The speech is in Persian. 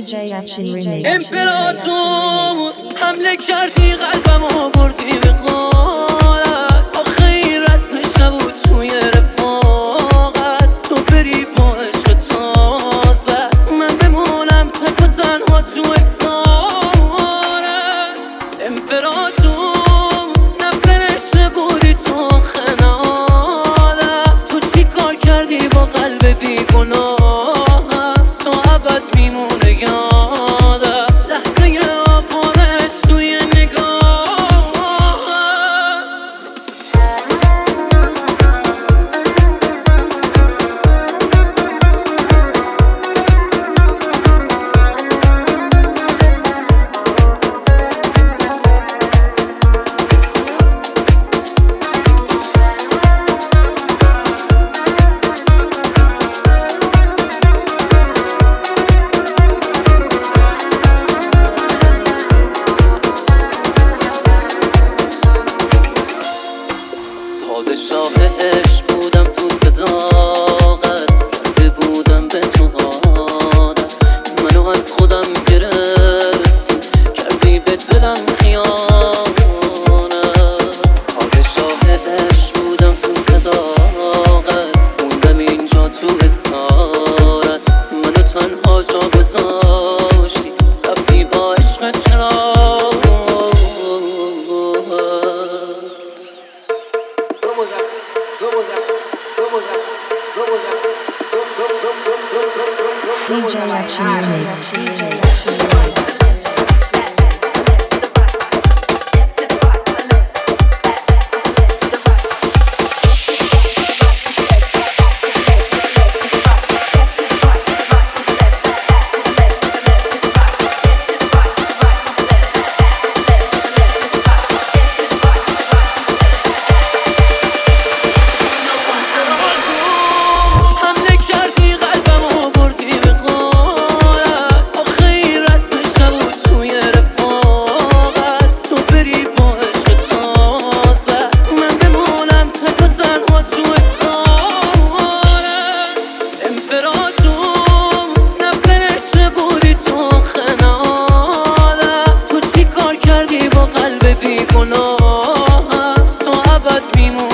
DJ Action Remix. امپراتور حمله کردی قلبمو بردی به قالت، آخه این رسمش نبود توی رفاقت، تو بری با عشق تازت، من بمونم تک و تنها تو اسارت. امپراتور نفرشته بودی تو خنالم، تو چی کار کردی با قلب بیگناهم، تا ابد میمونه یادم لحظه آفانش توی پادشاه عشق بودم تو صداقت، کرده بودم به تو عادت، منو از خودم گرفتی کردی به دلم خیانت. پادشاه عشق بودم تو صداقت، موندم اینجا تو اسارت، منو تنها جا گذاشتی رفتی با عشق چرا. DJ Action Remix. قلب بیگناهم تا ابد میمونم.